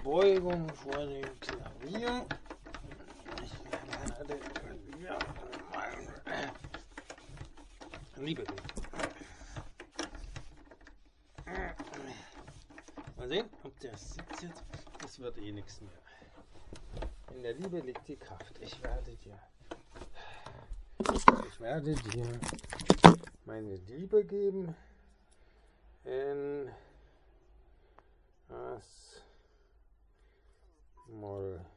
Verbeugung vor dem Klavier. Ich werde Klavier Liebe geben. Mal sehen, ob der sitzt jetzt. Das wird eh nichts mehr. In der Liebe liegt die Kraft. Ich werde dir meine Liebe geben in As Moll